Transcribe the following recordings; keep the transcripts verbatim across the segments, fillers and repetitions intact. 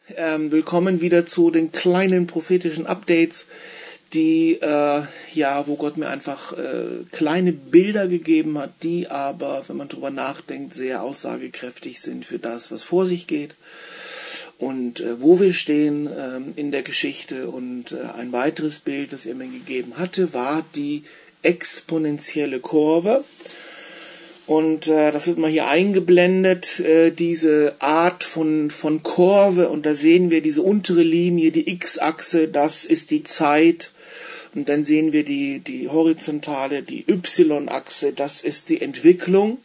Ähm, willkommen wieder zu den kleinen prophetischen Updates, die, äh, ja, wo Gott mir einfach äh, kleine Bilder gegeben hat, die aber, wenn man drüber nachdenkt, sehr aussagekräftig sind für das, was vor sich geht und äh, wo wir stehen äh, in der Geschichte. Und äh, ein weiteres Bild, das er mir gegeben hatte, war die exponentielle Kurve. Und äh, das wird mal hier eingeblendet, äh, diese Art von von Kurve. Und da sehen wir diese untere Linie, die X-Achse, das ist die Zeit. Und dann sehen wir die die horizontale, die Y-Achse, das ist die Entwicklung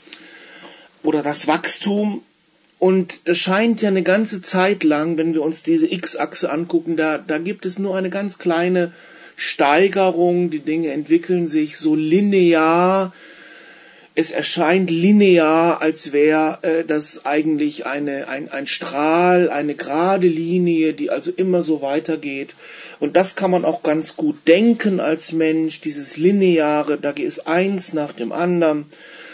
oder das Wachstum. Und das scheint ja eine ganze Zeit lang, wenn wir uns diese X-Achse angucken, da da gibt es nur eine ganz kleine Steigerung. Die Dinge entwickeln sich so linear. Es erscheint linear, als wäre äh, das eigentlich eine, ein, ein Strahl, eine gerade Linie, die also immer so weitergeht. Und das kann man auch ganz gut denken als Mensch, dieses Lineare, da ist eins nach dem anderen.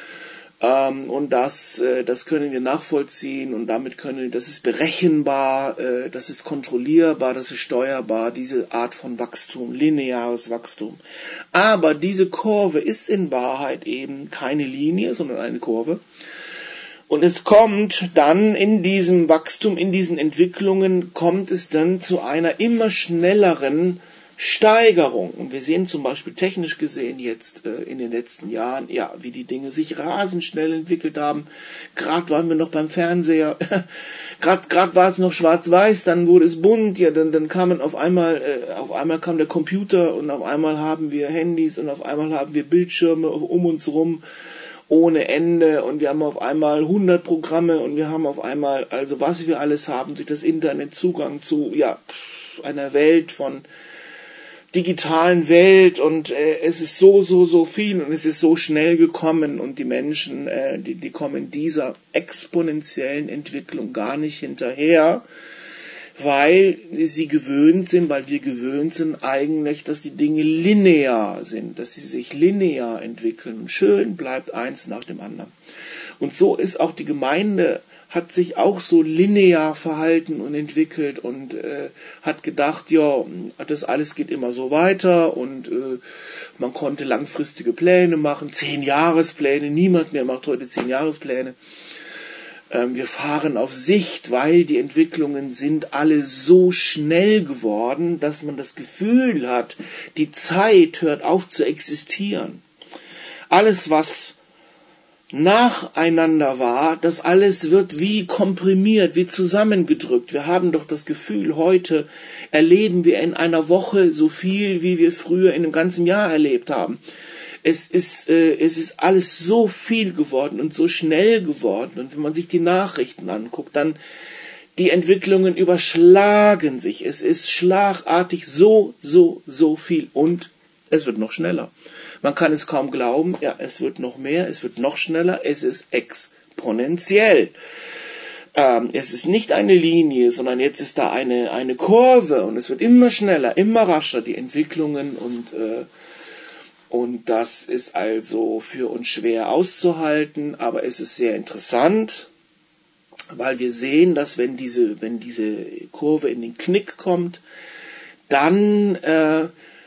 Ähm, und das, äh, das können wir nachvollziehen und damit können wir, das ist berechenbar, äh, das ist kontrollierbar, das ist steuerbar, diese Art von Wachstum, lineares Wachstum. Aber diese Kurve ist in Wahrheit eben keine Linie, sondern eine Kurve. Und es kommt dann in diesem Wachstum, in diesen Entwicklungen, kommt es dann zu einer immer schnelleren Steigerung. Und wir sehen zum Beispiel technisch gesehen jetzt äh, in den letzten Jahren, ja, wie die Dinge sich rasend schnell entwickelt haben. Gerade waren wir noch beim Fernseher, gerade gerade war es noch schwarz-weiß, dann wurde es bunt, ja, dann dann kamen auf einmal äh, auf einmal kam der Computer und auf einmal haben wir Handys und auf einmal haben wir Bildschirme um uns rum ohne Ende und wir haben auf einmal hundert Programme und wir haben auf einmal, also was wir alles haben durch das Internet, Zugang zu ja einer Welt von digitalen Welt und äh, es ist so, so, so viel und es ist so schnell gekommen und die Menschen, äh, die, die kommen dieser exponentiellen Entwicklung gar nicht hinterher, weil sie gewöhnt sind, weil wir gewöhnt sind eigentlich, dass die Dinge linear sind, dass sie sich linear entwickeln und schön bleibt eins nach dem anderen. Und so ist auch die Gemeinde, hat sich auch so linear verhalten und entwickelt und äh, hat gedacht, ja, das alles geht immer so weiter und äh, man konnte langfristige Pläne machen, Zehn-Jahrespläne, niemand mehr macht heute Zehn-Jahrespläne. Ähm, wir fahren auf Sicht, weil die Entwicklungen sind alle so schnell geworden, dass man das Gefühl hat, die Zeit hört auf zu existieren. Alles, was nacheinander war, das alles wird wie komprimiert, wie zusammengedrückt. Wir haben doch das Gefühl, heute erleben wir in einer Woche so viel, wie wir früher in einem ganzen Jahr erlebt haben. Es ist, äh, es ist alles so viel geworden und so schnell geworden. Und wenn man sich die Nachrichten anguckt, dann die Entwicklungen überschlagen sich. Es ist schlagartig so, so, so viel und es wird noch schneller. Man kann es kaum glauben, ja, es wird noch mehr, es wird noch schneller, es ist exponentiell. Ähm, es ist nicht eine Linie, sondern jetzt ist da eine, eine Kurve und es wird immer schneller, immer rascher, die Entwicklungen und, äh, und das ist also für uns schwer auszuhalten, aber es ist sehr interessant, weil wir sehen, dass wenn diese, wenn diese Kurve in den Knick kommt, dann, äh,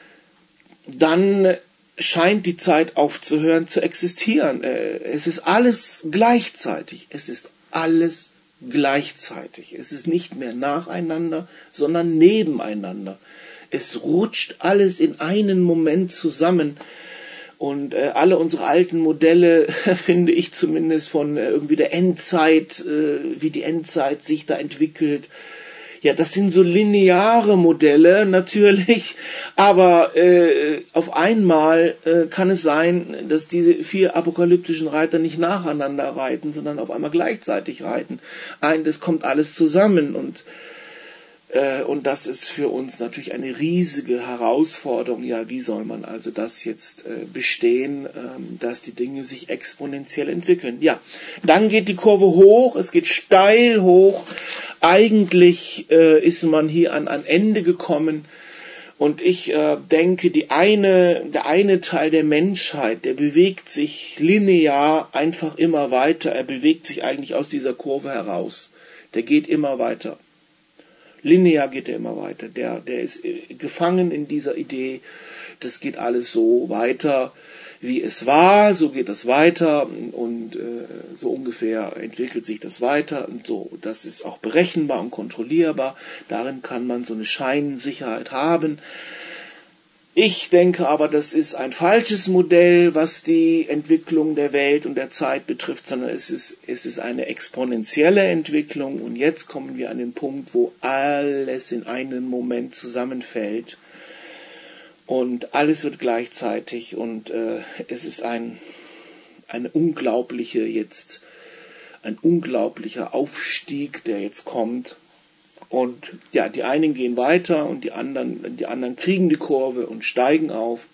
dann scheint die Zeit aufzuhören zu existieren. Es ist alles gleichzeitig. Es ist alles gleichzeitig. Es ist nicht mehr nacheinander, sondern nebeneinander. Es rutscht alles in einen Moment zusammen. Und äh, alle unsere alten Modelle, finde ich zumindest, von äh, irgendwie der Endzeit, äh, wie die Endzeit sich da entwickelt, ja, das sind so lineare Modelle natürlich, aber äh, auf einmal äh, kann es sein, dass diese vier apokalyptischen Reiter nicht nacheinander reiten, sondern auf einmal gleichzeitig reiten. Ein, das kommt alles zusammen und äh, und das ist für uns natürlich eine riesige Herausforderung. Ja, wie soll man also das jetzt äh, bestehen, äh, dass die Dinge sich exponentiell entwickeln? Ja, dann geht die Kurve hoch, es geht steil hoch. Eigentlich äh, ist man hier an ein Ende gekommen und ich äh, denke, die eine, der eine Teil der Menschheit, der bewegt sich linear einfach immer weiter. Er bewegt sich eigentlich aus dieser Kurve heraus. Der geht immer weiter. Linear geht er immer weiter. Der, der ist gefangen in dieser Idee, das geht alles so weiter, wie es war, so geht das weiter und äh, so ungefähr entwickelt sich das weiter und so. Das ist auch berechenbar und kontrollierbar. Darin kann man so eine Scheinsicherheit haben. Ich denke aber, das ist ein falsches Modell, was die Entwicklung der Welt und der Zeit betrifft, sondern es ist, es ist eine exponentielle Entwicklung und jetzt kommen wir an den Punkt, wo alles in einen Moment zusammenfällt und alles wird gleichzeitig und äh, es ist ein, eine unglaubliche jetzt, ein unglaublicher Aufstieg, der jetzt kommt. Und ja, die einen gehen weiter und die anderen, die anderen kriegen die Kurve und steigen auf.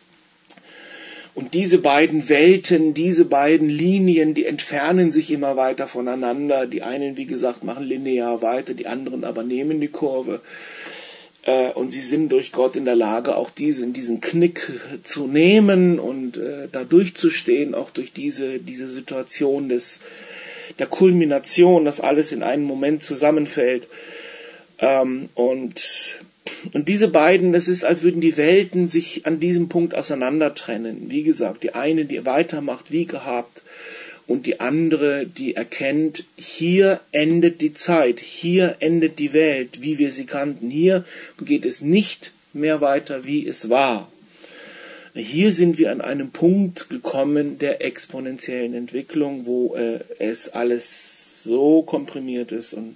Und diese beiden Welten, diese beiden Linien, die entfernen sich immer weiter voneinander. Die einen, wie gesagt, machen linear weiter, die anderen aber nehmen die Kurve. Äh, und sie sind durch Gott in der Lage, auch diesen, diesen Knick zu nehmen und äh, da durchzustehen, auch durch diese, diese Situation des, der Kulmination, dass alles in einem Moment zusammenfällt. Ähm, und, und diese beiden, das ist, als würden die Welten sich an diesem Punkt auseinander trennen. Wie gesagt, die eine, die weitermacht wie gehabt und die andere, die erkennt, hier endet die Zeit, hier endet die Welt, wie wir sie kannten. Hier geht es nicht mehr weiter, wie es war. Hier sind wir an einem Punkt gekommen der exponentiellen Entwicklung, wo äh, es alles so komprimiert ist und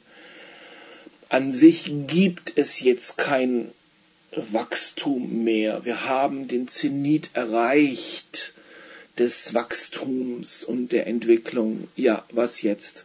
an sich gibt es jetzt kein Wachstum mehr. Wir haben den Zenit erreicht des Wachstums und der Entwicklung. Ja, was jetzt?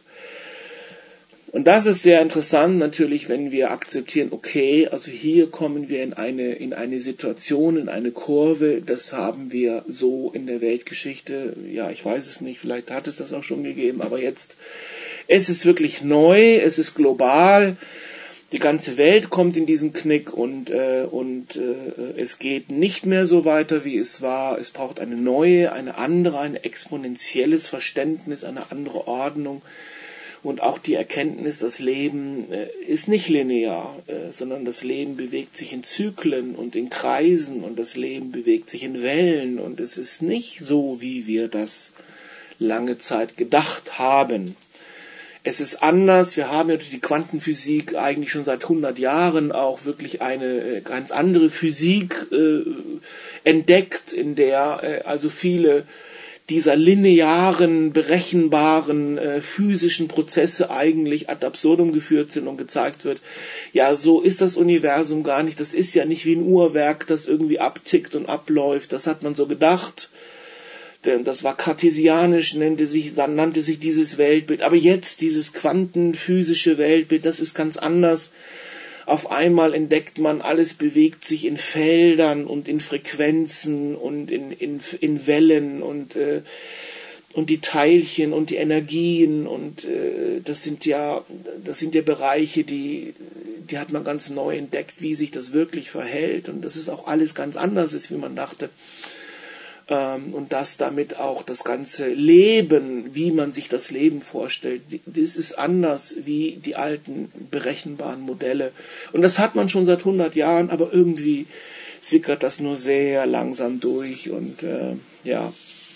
Und das ist sehr interessant natürlich, wenn wir akzeptieren, okay, also hier kommen wir in eine, in eine Situation, in eine Kurve, das haben wir so in der Weltgeschichte, ja, ich weiß es nicht, vielleicht hat es das auch schon gegeben, aber jetzt, es ist wirklich neu, es ist global. Die ganze Welt kommt in diesen Knick und, äh, und äh, es geht nicht mehr so weiter, wie es war. Es braucht eine neue, eine andere, ein exponentielles Verständnis, eine andere Ordnung. Und auch die Erkenntnis, das Leben äh, ist nicht linear, äh, sondern das Leben bewegt sich in Zyklen und in Kreisen und das Leben bewegt sich in Wellen. Und es ist nicht so, wie wir das lange Zeit gedacht haben. Es ist anders, wir haben ja durch die Quantenphysik eigentlich schon seit hundert Jahren auch wirklich eine ganz andere Physik äh, entdeckt, in der äh, also viele dieser linearen, berechenbaren, äh, physischen Prozesse eigentlich ad absurdum geführt sind und gezeigt wird, ja, so ist das Universum gar nicht, das ist ja nicht wie ein Uhrwerk, das irgendwie abtickt und abläuft, das hat man so gedacht. Das war kartesianisch, nannte sich, nannte sich dieses Weltbild. Aber jetzt dieses quantenphysische Weltbild, das ist ganz anders. Auf einmal entdeckt man, alles bewegt sich in Feldern und in Frequenzen und in, in, in Wellen und, äh, und die Teilchen und die Energien und äh, das sind ja, das sind ja Bereiche, die, die hat man ganz neu entdeckt, wie sich das wirklich verhält. Und das ist auch alles ganz anders ist, wie man dachte. Und dass damit auch das ganze Leben, wie man sich das Leben vorstellt, das ist anders wie die alten berechenbaren Modelle. Und das hat man schon seit hundert Jahren, aber irgendwie sickert das nur sehr langsam durch. Und äh, ja,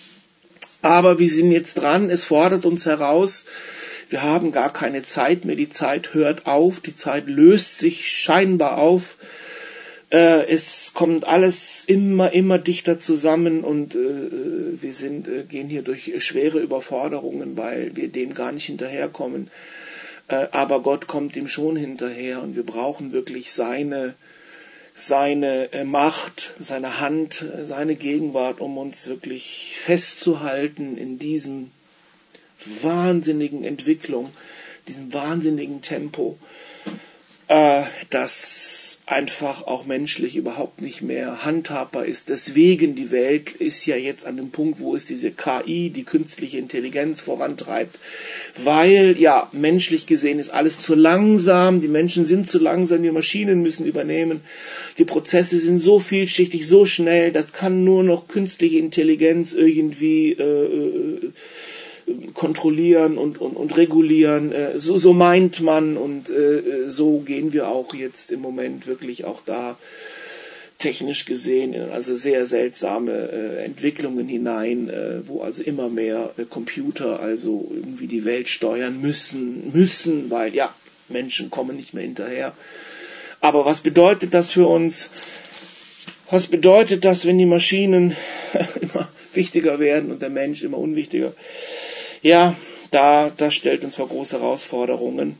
aber wir sind jetzt dran, es fordert uns heraus, wir haben gar keine Zeit mehr, die Zeit hört auf, die Zeit löst sich scheinbar auf. Äh, es kommt alles immer, immer dichter zusammen und äh, wir sind, äh, gehen hier durch schwere Überforderungen, weil wir dem gar nicht hinterherkommen. Äh, aber Gott kommt ihm schon hinterher und wir brauchen wirklich seine, seine äh, Macht, seine Hand, äh, seine Gegenwart, um uns wirklich festzuhalten in diesem wahnsinnigen Entwicklung, diesem wahnsinnigen Tempo, äh, das einfach auch menschlich überhaupt nicht mehr handhabbar ist. Deswegen, die Welt ist ja jetzt an dem Punkt, wo es diese K I, die künstliche Intelligenz vorantreibt, weil, ja, menschlich gesehen ist alles zu langsam, die Menschen sind zu langsam, die Maschinen müssen übernehmen, die Prozesse sind so vielschichtig, so schnell, das kann nur noch künstliche Intelligenz irgendwie äh, kontrollieren und, und, und regulieren. Äh, so, so meint man und äh, so gehen wir auch jetzt im Moment wirklich auch da technisch gesehen in also sehr seltsame äh, Entwicklungen hinein, äh, wo also immer mehr äh, Computer also irgendwie die Welt steuern müssen, müssen, weil ja, Menschen kommen nicht mehr hinterher. Aber was bedeutet das für uns? Was bedeutet das, wenn die Maschinen immer wichtiger werden und der Mensch immer unwichtiger? Ja, da, das stellt uns vor große Herausforderungen.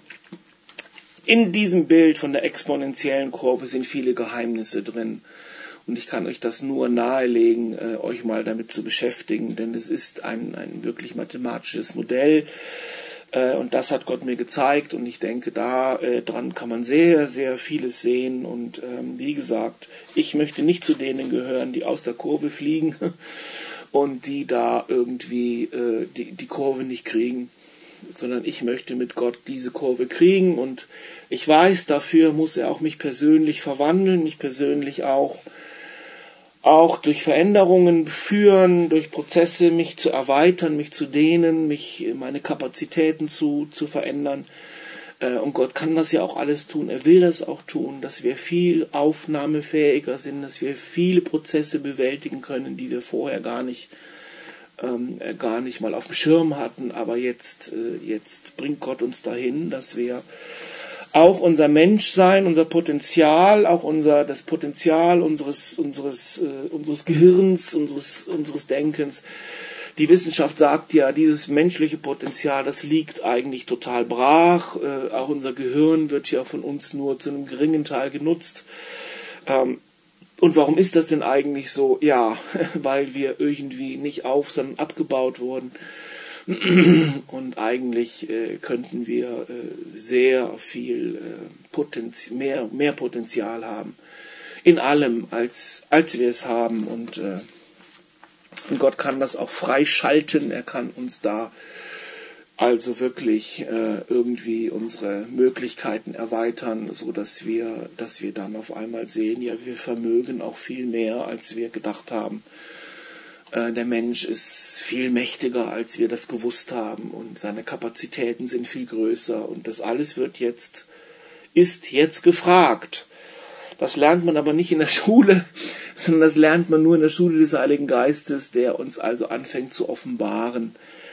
In diesem Bild von der exponentiellen Kurve sind viele Geheimnisse drin. Und ich kann euch das nur nahelegen, äh, euch mal damit zu beschäftigen, denn es ist ein, ein wirklich mathematisches Modell. Äh, und das hat Gott mir gezeigt. Und ich denke, da äh, dran kann man sehr, sehr vieles sehen. Und ähm, wie gesagt, ich möchte nicht zu denen gehören, die aus der Kurve fliegen und die da irgendwie äh, die, die Kurve nicht kriegen, sondern ich möchte mit Gott diese Kurve kriegen und ich weiß, dafür muss er auch mich persönlich verwandeln, mich persönlich auch, auch durch Veränderungen führen, durch Prozesse mich zu erweitern, mich zu dehnen, mich, meine Kapazitäten zu, zu verändern. Und Gott kann das ja auch alles tun, er will das auch tun, dass wir viel aufnahmefähiger sind, dass wir viele Prozesse bewältigen können, die wir vorher gar nicht Ähm, gar nicht mal auf dem Schirm hatten, aber jetzt, äh, jetzt bringt Gott uns dahin, dass wir auch unser Menschsein, unser Potenzial, auch unser das Potenzial unseres unseres äh, unseres Gehirns, unseres unseres Denkens. Die Wissenschaft sagt ja, dieses menschliche Potenzial, das liegt eigentlich total brach. Äh, auch unser Gehirn wird ja von uns nur zu einem geringen Teil genutzt. Ähm, Und warum ist das denn eigentlich so? Ja, weil wir irgendwie nicht auf, sondern abgebaut wurden. Und eigentlich äh, könnten wir äh, sehr viel äh, Potenz- mehr, mehr Potenzial haben. In allem, als, als wir es haben. Und, äh, und Gott kann das auch freischalten. Er kann uns da also wirklich äh, irgendwie unsere Möglichkeiten erweitern, so dass wir, dass wir dann auf einmal sehen, ja, wir vermögen auch viel mehr, als wir gedacht haben. Äh, der Mensch ist viel mächtiger, als wir das gewusst haben, und seine Kapazitäten sind viel größer, und das alles wird jetzt, ist jetzt gefragt. Das lernt man aber nicht in der Schule, sondern das lernt man nur in der Schule des Heiligen Geistes, der uns also anfängt zu offenbaren,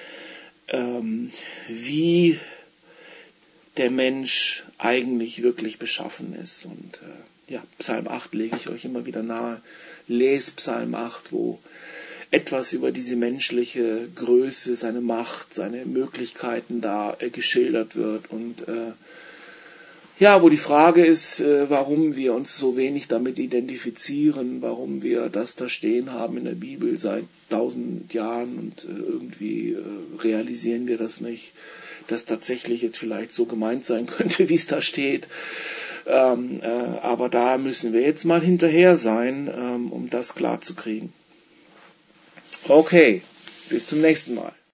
Ähm, wie der Mensch eigentlich wirklich beschaffen ist. Und äh, ja, Psalm acht lege ich euch immer wieder nahe. Lest Psalm acht, wo etwas über diese menschliche Größe, seine Macht, seine Möglichkeiten da äh, geschildert wird. Und äh, ja, wo die Frage ist, äh, warum wir uns so wenig damit identifizieren, warum wir das da stehen haben in der Bibel seit tausend Jahren und äh, irgendwie äh, realisieren wir das nicht, dass tatsächlich jetzt vielleicht so gemeint sein könnte, wie es da steht. Ähm, äh, aber da müssen wir jetzt mal hinterher sein, ähm, um das klar zu kriegen. Okay, bis zum nächsten Mal.